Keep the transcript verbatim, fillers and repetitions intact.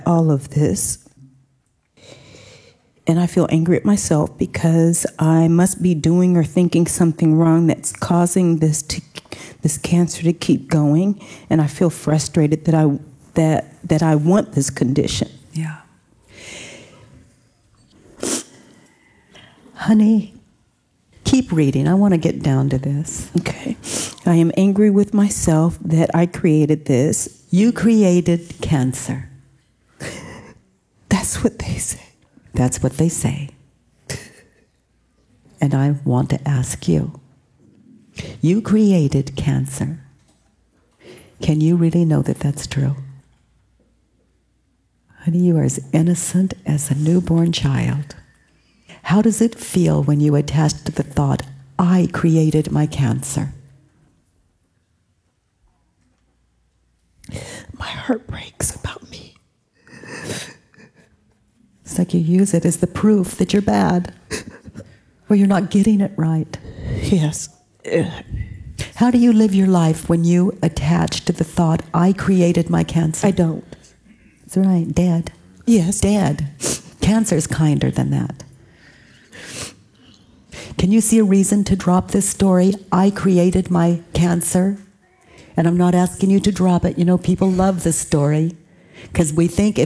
all of this. And I feel angry at myself because I must be doing or thinking something wrong that's causing this to, this cancer to keep going. And I feel frustrated that I that that I want this condition. Yeah. Honey, keep reading. I want to get down to this. Okay. I am angry with myself that I created this. You created cancer. That's what they say. That's what they say. And I want to ask you, you created cancer. Can you really know that that's true? Honey, you are as innocent as a newborn child. How does it feel when you attach to the thought, I created my cancer? My heart breaks about me. It's like you use it as the proof that you're bad, or you're not getting it right. Yes. How do you live your life when you attach to the thought, I created my cancer? I don't. That's right, dead. Yes. Dead. Cancer's kinder than that. Can you see a reason to drop this story? I created my cancer. And I'm not asking you to drop it. You know, people love this story because we think